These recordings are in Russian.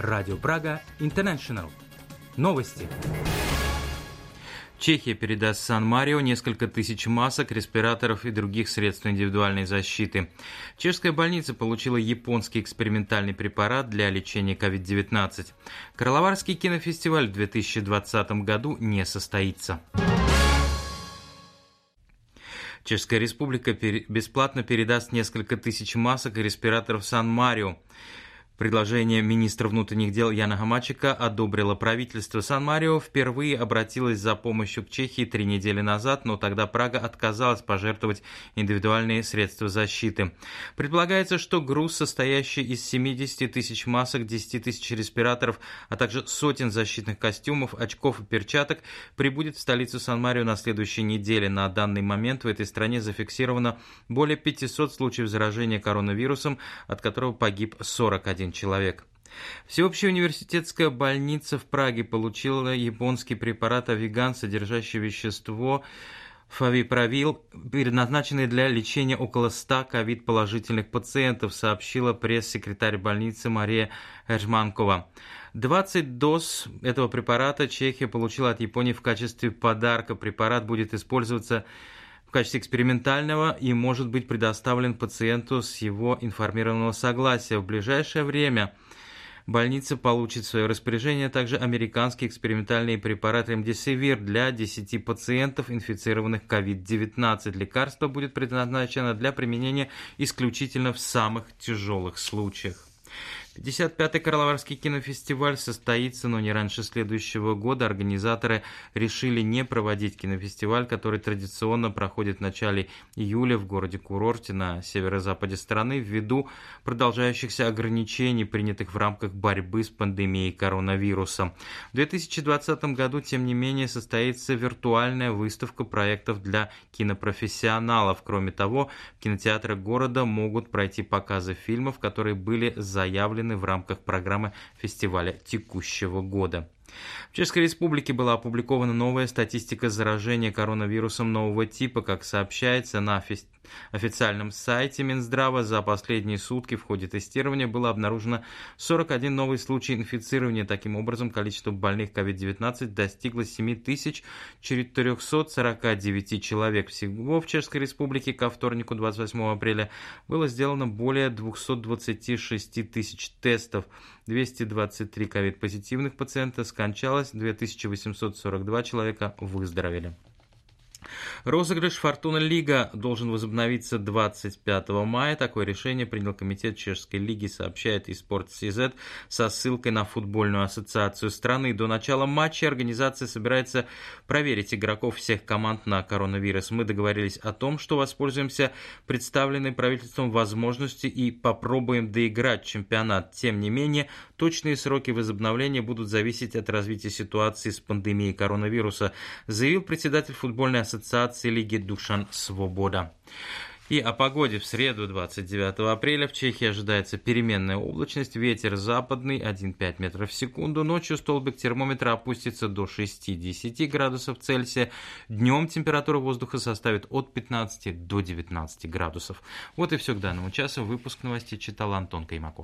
Радио Прага Интернешнл. Новости. Чехия передаст Сан-Марио несколько тысяч масок, респираторов и других средств индивидуальной защиты. Чешская больница получила японский экспериментальный препарат для лечения COVID-19. Карловарский кинофестиваль в 2020 году не состоится. Чешская республика бесплатно передаст несколько тысяч масок и респираторов Сан-Марио. Предложение министра внутренних дел Яна Хамачика одобрило правительство. Сан-Марио впервые обратилось за помощью к Чехии 3 недели назад, но тогда Прага отказалась пожертвовать индивидуальные средства защиты. Предполагается, что груз, состоящий из 70 тысяч масок, 10 тысяч респираторов, а также сотен защитных костюмов, очков и перчаток, прибудет в столицу Сан-Марио на следующей неделе. На данный момент в этой стране зафиксировано более 500 случаев заражения коронавирусом, от которого погиб 41 человек. Всеобщая университетская больница в Праге получила японский препарат Авиган, содержащий вещество фавиправир, предназначенный для лечения около 100 ковид-положительных пациентов, сообщила пресс-секретарь больницы Мария Эржманкова. 20 доз этого препарата Чехия получила от Японии в качестве подарка. Препарат будет использоваться в качестве экспериментального и может быть предоставлен пациенту с его информированного согласия. В ближайшее время больница получит в свое распоряжение также американский экспериментальный препарат Ремдесивир для 10 пациентов, инфицированных COVID-19. Лекарство будет предназначено для применения исключительно в самых тяжелых случаях. 55-й Карловарский кинофестиваль состоится, но не раньше следующего года. Организаторы решили не проводить кинофестиваль, который традиционно проходит в начале июля в городе-курорте на северо-западе страны, ввиду продолжающихся ограничений, принятых в рамках борьбы с пандемией коронавируса. В 2020 году, тем не менее, состоится виртуальная выставка проектов для кинопрофессионалов. Кроме того, в кинотеатрах города могут пройти показы фильмов, которые были заявлены в рамках программы фестиваля текущего года. В Чешской Республике была опубликована новая статистика заражения коронавирусом нового типа. Как сообщается на официальном сайте Минздрава, за последние сутки в ходе тестирования было обнаружено 41 новый случай инфицирования. Таким образом, количество больных COVID-19 достигло 7449 человек. Всего в Чешской Республике ко вторнику 28 апреля было сделано более 226 тысяч тестов. 223 COVID-позитивных пациента скончалось, 2842 человека выздоровели. Розыгрыш «Фортуна Лига» должен возобновиться 25 мая. Такое решение принял комитет Чешской лиги, сообщает eSports.cz со ссылкой на футбольную ассоциацию страны. До начала матча организация собирается проверить игроков всех команд на коронавирус. Мы договорились о том, что воспользуемся представленной правительством возможностью и попробуем доиграть чемпионат. Тем не менее, точные сроки возобновления будут зависеть от развития ситуации с пандемией коронавируса, заявил председатель футбольной ассоциации лиги Душан Свобода. И о погоде. В среду 29 апреля в Чехии ожидается переменная облачность, ветер западный 1,5 метров в секунду. Ночью столбик термометра опустится до 6-10 градусов Цельсия. Днем температура воздуха составит от 15 до 19 градусов. Вот и все к данному часу. Выпуск новостей читал Антон Каймаков.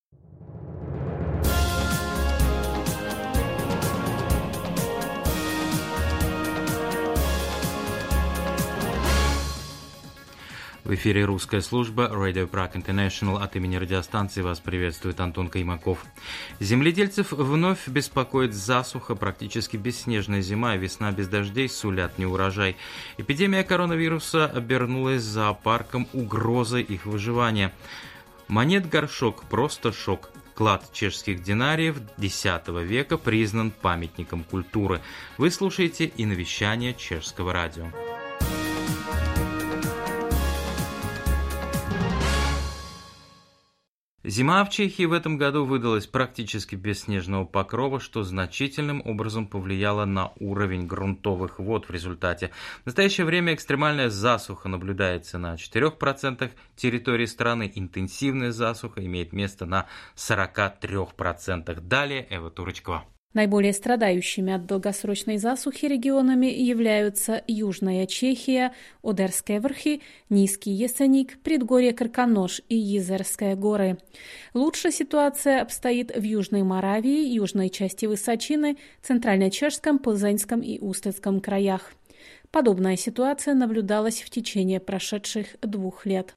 В эфире русская служба Radio Prague International. От имени радиостанции вас приветствует Антон Каймаков. Земледельцев вновь беспокоит засуха, практически бесснежная зима и весна без дождей сулят неурожай. Эпидемия коронавируса обернулась зоопарком угрозой их выживания. Монет-горшок – просто шок. Клад чешских динариев X века признан памятником культуры. Вы слушаете и навещание чешского радио. Зима в Чехии в этом году выдалась практически без снежного покрова, что значительным образом повлияло на уровень грунтовых вод в результате. В настоящее время экстремальная засуха наблюдается на 4% территории страны. Интенсивная засуха имеет место на 43%. Далее Эва Турочкова. Наиболее страдающими от долгосрочной засухи регионами являются Южная Чехия, Одерские верхи, Низкий Ясеник, предгорье Карканош и Езерские горы. Лучше ситуация обстоит в Южной Моравии, южной части Высочины, Центрально-Чешском, Плзенском и Устецком краях. Подобная ситуация наблюдалась в течение прошедших 2 лет.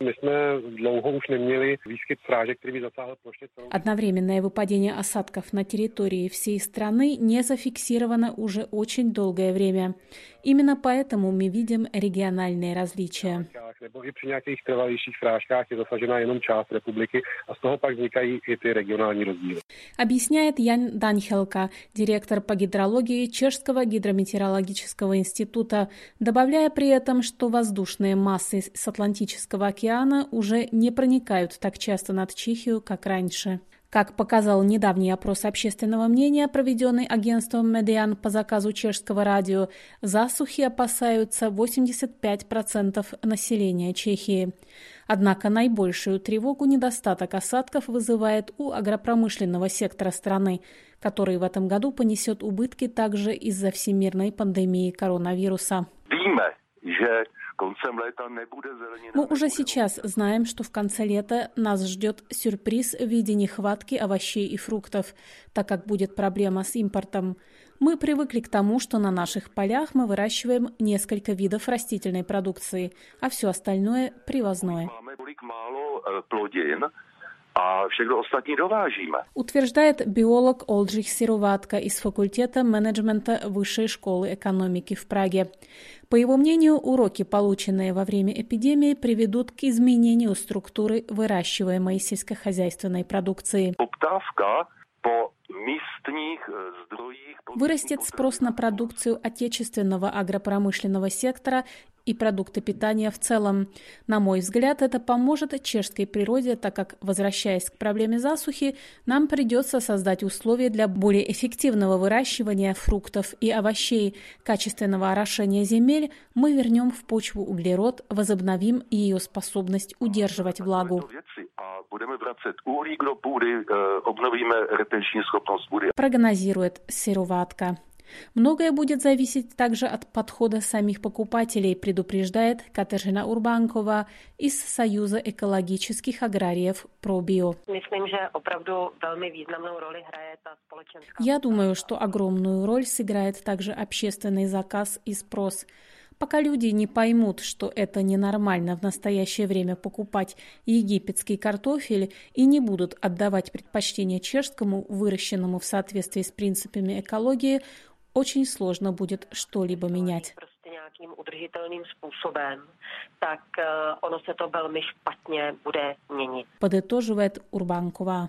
Одновременное выпадение осадков на территории всей страны не зафиксировано уже очень долгое время. Именно поэтому мы видим региональные различия. Объясняет Ян Данхелка, директор по гидрологии Чешского гидрометеорологического института, добавляя при этом, что воздушные массы с Атлантического океана уже не проникают так часто над Чехию, как раньше. Как показал недавний опрос общественного мнения, проведенный агентством «Медиан» по заказу чешского радио, засухи опасаются 85% населения Чехии. Однако наибольшую тревогу недостаток осадков вызывает у агропромышленного сектора страны, который в этом году понесет убытки также из-за всемирной пандемии коронавируса. Мы уже сейчас знаем, что в конце лета нас ждет сюрприз в виде нехватки овощей и фруктов, так как будет проблема с импортом. Мы привыкли к тому, что на наших полях мы выращиваем несколько видов растительной продукции, а все остальное – привозное. Утверждает биолог Олджих Сироватка из факультета менеджмента Высшей школы экономики в Праге. По его мнению, уроки, полученные во время эпидемии, приведут к изменению структуры выращиваемой сельскохозяйственной продукции. Вырастет спрос на продукцию отечественного агропромышленного сектора и продукты питания в целом. На мой взгляд, это поможет чешской природе, так как, возвращаясь к проблеме засухи, нам придется создать условия для более эффективного выращивания фруктов и овощей, качественного орошения земель, мы вернем в почву углерод, возобновим ее способность удерживать влагу. Прогнозирует Сироватка. Многое будет зависеть также от подхода самих покупателей, предупреждает Kateřina Urbánková из Союза экологических аграриев ProBio. Я думаю, что огромную роль сыграет также общественный заказ и спрос. Пока люди не поймут, что это ненормально в настоящее время покупать египетский картофель и не будут отдавать предпочтение чешскому, выращенному в соответствии с принципами экологии, очень сложно будет что-либо менять. Подытоживает Урбанкова.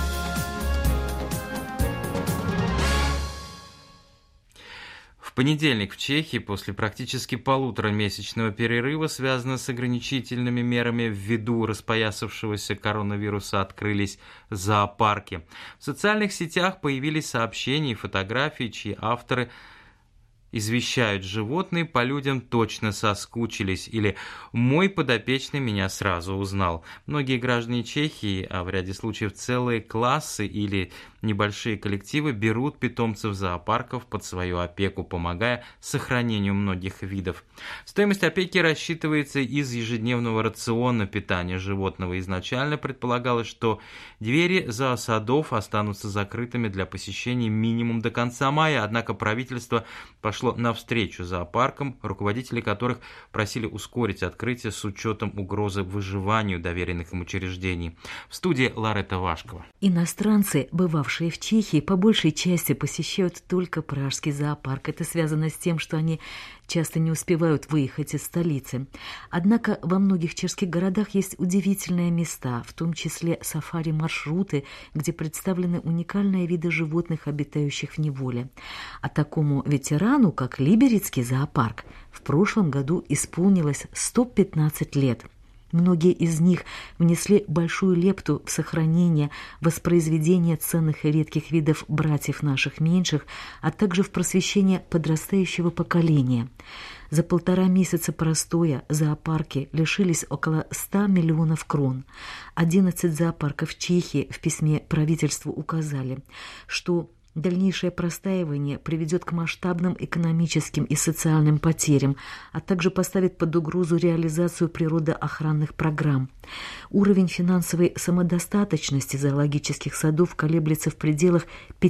В понедельник в Чехии после практически полуторамесячного перерыва, связанного с ограничительными мерами ввиду распоясавшегося коронавируса, открылись зоопарки. В социальных сетях появились сообщения и фотографии, чьи авторы извещают: животные по людям точно соскучились, или «мой подопечный меня сразу узнал». Многие граждане Чехии, а в ряде случаев целые классы или небольшие коллективы, берут питомцев зоопарков под свою опеку, помогая сохранению многих видов. Стоимость опеки рассчитывается из ежедневного рациона питания животного. Изначально предполагалось, что двери зоосадов останутся закрытыми для посещений минимум до конца мая, однако правительство пошло навстречу зоопаркам, руководители которых просили ускорить открытие с учетом угрозы выживанию доверенных им учреждений. В студии Ларета Вашкова. Иностранцы, бывавшие в Чехии, по большей части посещают только Пражский зоопарк. Это связано с тем, что они часто не успевают выехать из столицы. Однако во многих чешских городах есть удивительные места, в том числе сафари-маршруты, где представлены уникальные виды животных, обитающих в неволе. А такому ветерану, как Либерецкий зоопарк, в прошлом году исполнилось 115 лет. Многие из них внесли большую лепту в сохранение, воспроизведение ценных и редких видов братьев наших меньших, а также в просвещение подрастающего поколения. За 1,5 месяца простоя зоопарки лишились около 100 миллионов крон. 11 зоопарков Чехии в письме правительству указали, что Дальнейшее простаивание приведет к масштабным экономическим и социальным потерям, а также поставит под угрозу реализацию природоохранных программ. Уровень финансовой самодостаточности зоологических садов колеблется в пределах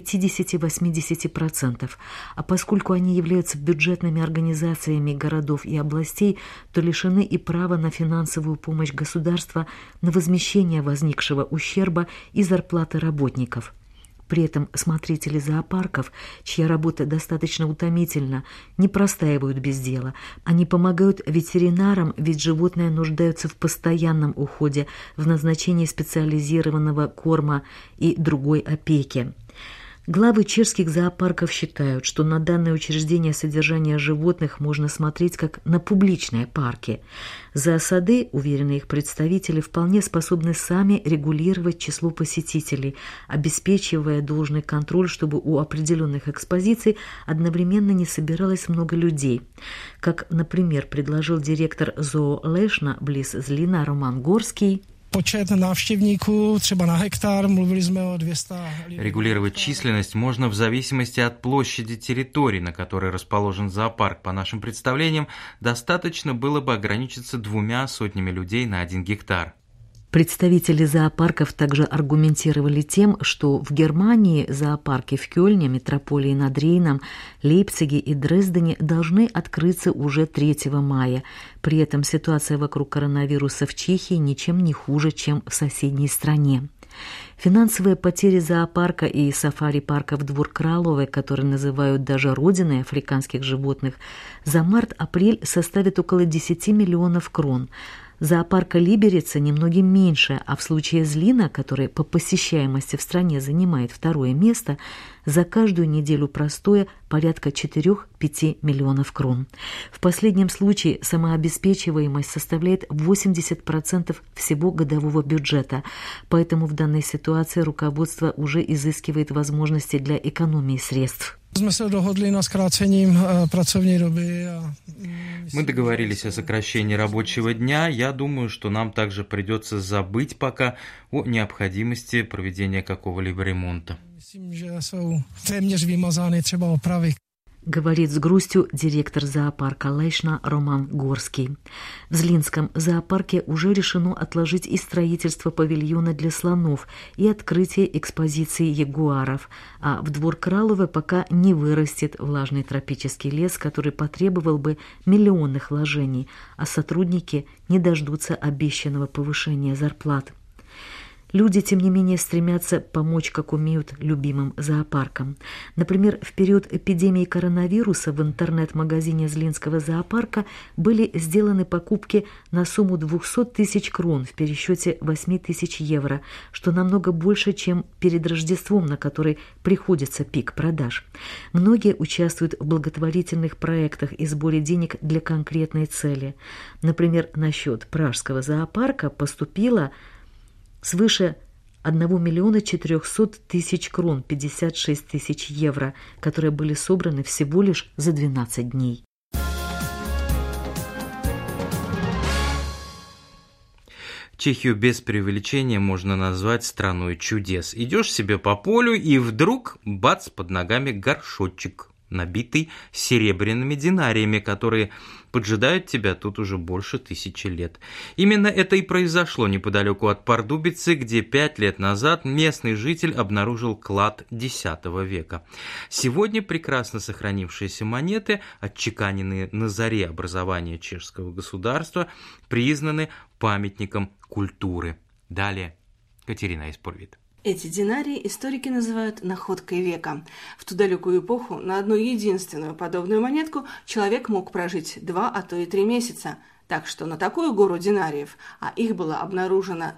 50-80%, а поскольку они являются бюджетными организациями городов и областей, то лишены и права на финансовую помощь государства, на возмещение возникшего ущерба и зарплаты работников. При этом смотрители зоопарков, чья работа достаточно утомительна, не простаивают без дела. Они помогают ветеринарам, ведь животные нуждаются в постоянном уходе, в назначении специализированного корма и другой опеки. Главы чешских зоопарков считают, что на данное учреждение содержания животных можно смотреть как на публичные парки. Зоосады, уверены их представители, вполне способны сами регулировать число посетителей, обеспечивая должный контроль, чтобы у определенных экспозиций одновременно не собиралось много людей. Как, например, предложил директор ЗОО Лешна близ Злина Роман Горский. Регулировать численность можно в зависимости от площади территории, на которой расположен зоопарк. По нашим представлениям, достаточно было бы ограничиться 200 людей на 1 гектар. Представители зоопарков также аргументировали тем, что в Германии зоопарки в Кёльне, метрополии над Рейном, Лейпциге и Дрездене должны открыться уже 3 мая. При этом ситуация вокруг коронавируса в Чехии ничем не хуже, чем в соседней стране. Финансовые потери зоопарка и сафари-парка в Двор Кралове, который называют даже родиной африканских животных, за март-апрель составят около 10 миллионов крон. Зоопарка Либерица немногим меньше, а в случае Злина, который по посещаемости в стране занимает 2-е место, за каждую неделю простоя порядка 4-5 миллионов крон. В последнем случае самообеспечиваемость составляет 80% всего годового бюджета, поэтому в данной ситуации руководство уже изыскивает возможности для экономии средств. Мы договорились о сокращении рабочего дня. Я думаю, что нам также придется забыть пока о необходимости проведения какого-либо ремонта. Говорит с грустью директор зоопарка Лешна Роман Горский. В Злинском зоопарке уже решено отложить и строительство павильона для слонов, и открытие экспозиции ягуаров, а в Двор Кралове пока не вырастет влажный тропический лес, который потребовал бы миллионных вложений, а сотрудники не дождутся обещанного повышения зарплат. Люди, тем не менее, стремятся помочь, как умеют, любимым зоопаркам. Например, в период эпидемии коронавируса в интернет-магазине Злинского зоопарка были сделаны покупки на сумму 200 тысяч крон в пересчете 8 тысяч евро, что намного больше, чем перед Рождеством, на который приходится пик продаж. Многие участвуют в благотворительных проектах и сборе денег для конкретной цели. Например, на счет Пражского зоопарка поступило свыше 1 400 000 крон, 56 тысяч евро, которые были собраны всего лишь за 12 дней. Чехию без преувеличения можно назвать страной чудес. Идешь себе по полю, и вдруг, бац, под ногами горшочек, набитый серебряными динариями, которые поджидают тебя тут уже больше 1000 лет. Именно это и произошло неподалеку от Пардубицы, где 5 лет назад местный житель обнаружил клад X века. Сегодня прекрасно сохранившиеся монеты, отчеканенные на заре образования чешского государства, признаны памятником культуры. Далее Катерина Испорвит. Эти динарии историки называют находкой века. В ту далекую эпоху на одну единственную подобную монетку человек мог прожить 2, а то и 3 месяца. Так что на такую гору динариев, а их было обнаружено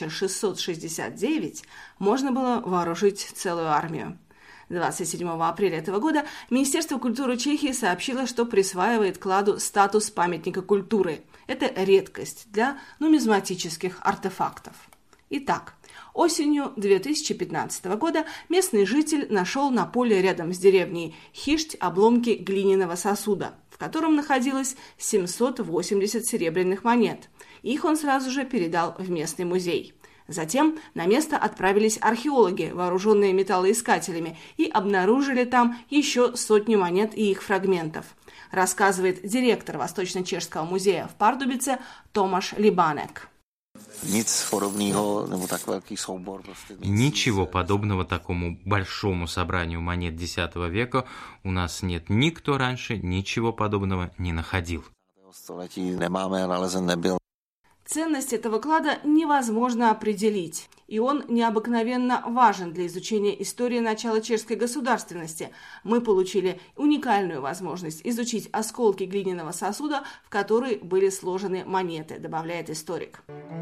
1669, можно было вооружить целую армию. 27 апреля этого года Министерство культуры Чехии сообщило, что присваивает кладу статус памятника культуры. Это редкость для нумизматических артефактов. Итак, осенью 2015 года местный житель нашел на поле рядом с деревней Хишть обломки глиняного сосуда, в котором находилось 780 серебряных монет. Их он сразу же передал в местный музей. Затем на место отправились археологи, вооруженные металлоискателями, и обнаружили там еще сотни монет и их фрагментов, рассказывает директор Восточно-Чешского музея в Пардубице Томаш Либанек. Ничего подобного такому большому собранию монет X века у нас нет. Никто раньше ничего подобного не находил. Ценность этого клада невозможно определить, и он необыкновенно важен для изучения истории начала чешской государственности. Мы получили уникальную возможность изучить осколки глиняного сосуда, в который были сложены монеты, добавляет историк.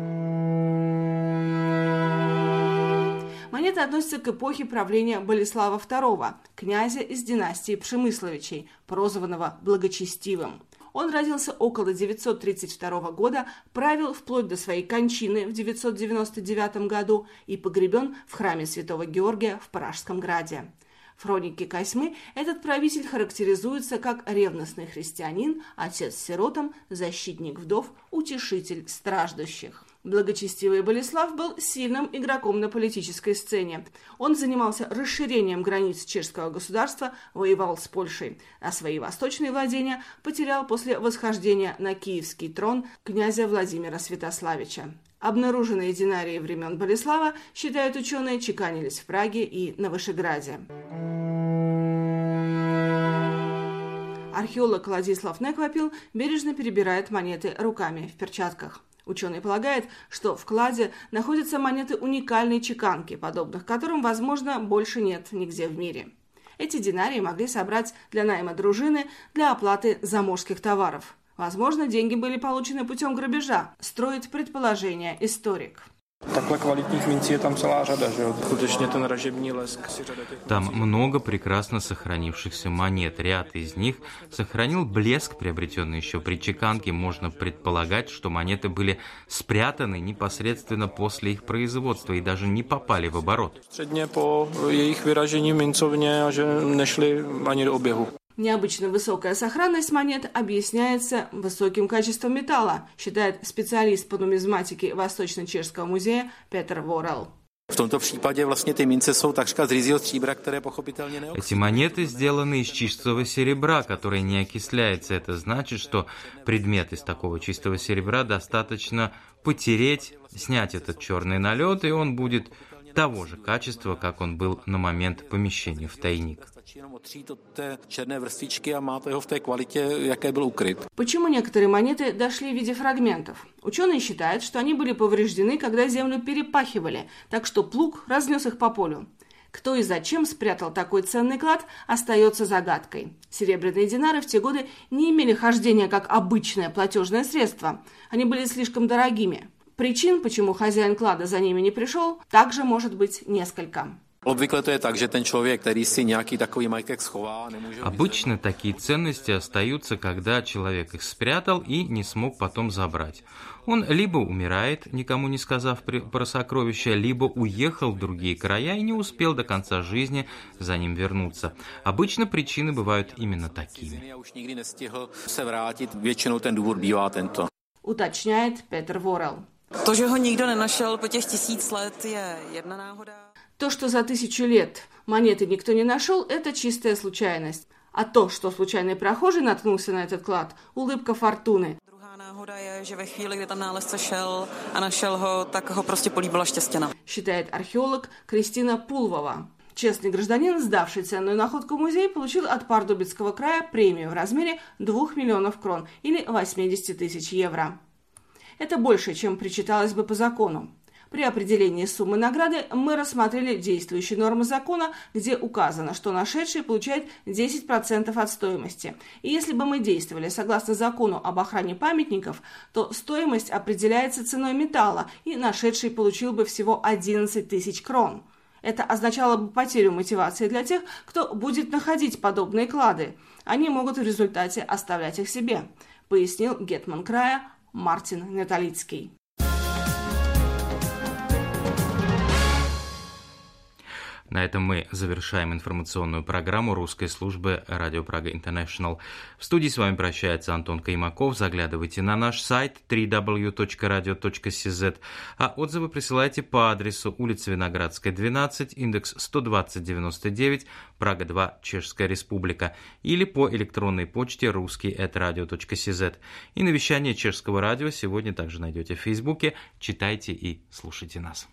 Монеты относятся к эпохе правления Болеслава II, князя из династии Пшемысловичей, прозванного Благочестивым. Он родился около 932 года, правил вплоть до своей кончины в 999 году и погребен в храме святого Георгия в Пражском граде. В хронике Косьмы этот правитель характеризуется как ревностный христианин, отец сиротам, защитник вдов, утешитель страждущих. Благочестивый Болеслав был сильным игроком на политической сцене. Он занимался расширением границ чешского государства, воевал с Польшей, а свои восточные владения потерял после восхождения на киевский трон князя Владимира Святославича. Обнаруженные динарии времен Болеслава, считают ученые, чеканились в Праге и на Вышеграде. Археолог Владислав Неквапил бережно перебирает монеты руками в перчатках. Ученый полагает, что в кладе находятся монеты уникальной чеканки, подобных которым, возможно, больше нет нигде в мире. Эти динарии могли собрать для найма дружины для оплаты заморских товаров. Возможно, деньги были получены путем грабежа, строит предположение историк. Takhle kvalitních mincí je tam celá řada, že jo? Skutečně ten ražební lesk. Там много прекрасно сохранившихся монет. Ряд из них сохранил блеск, приобретенный еще при чеканке. Можно предполагать, что монеты были спрятаны непосредственно после их производства и даже не попали в оборот. Středně po jejich vyražení v mincovně a že nešli ani do oběhu. Необычно высокая сохранность монет объясняется высоким качеством металла, считает специалист по нумизматике Восточно-Чешского музея Петр Ворел. V tomto případě vlastně ty mince jsou takřka z ryzího stříbra, které pochopitelně neoxiduje. Эти монеты сделаны из чистого серебра, которое не окисляется. Это значит, что предмет из такого чистого серебра достаточно потереть, снять этот черный налет, и он будет того же качества, как он был на момент помещения в тайник. Почему некоторые монеты дошли в виде фрагментов? Ученые считают, что они были повреждены, когда землю перепахивали, так что плуг разнес их по полю. Кто и зачем спрятал такой ценный клад, остается загадкой. Серебряные динары в те годы не имели хождения как обычное платежное средство. Они были слишком дорогими. Причин, почему хозяин клада за ними не пришел, также может быть несколько. Обычно такие ценности остаются, когда человек их спрятал и не смог потом забрать. Он либо умирает, никому не сказав про сокровища, либо уехал в другие края и не успел до конца жизни за ним вернуться. Обычно причины бывают именно такими. Уточняет Петр Ворел. To, že ho nikdo nenašel po těch 1000 let, je jedna náhoda. То, что за 1000 лет монеты никто не нашел, это чистая случайность. А то, что случайный прохожий наткнулся на этот клад, улыбка фортуны. Druhá náhoda je, že ve chvíli, kdy tam nálezce šel a našel ho, tak ho prostě políbila štěstěna. Считает археолог Кристина Пулвова. Честный гражданин, сдавший ценную находку в музей, получил от Пардубицкого края премию в размере 2 миллионов крон или 80 тысяч евро. Это больше, чем причиталось бы по закону. При определении суммы награды мы рассмотрели действующие нормы закона, где указано, что нашедший получает 10% от стоимости. И если бы мы действовали согласно закону об охране памятников, то стоимость определяется ценой металла, и нашедший получил бы всего 11 тысяч крон. Это означало бы потерю мотивации для тех, кто будет находить подобные клады. Они могут в результате оставлять их себе, пояснил гетман края Мартин Неталицкий. На этом мы завершаем информационную программу русской службы Радио Прага International. В студии с вами прощается Антон Каймаков. Заглядывайте на наш сайт www.radio.cz, а отзывы присылайте по адресу улица Виноградская, 12, индекс 12099, Прага 2, Чешская Республика, или по электронной почте rusский@radio.cz. И на вещание Чешского радио сегодня также найдете в Фейсбуке. Читайте и слушайте нас.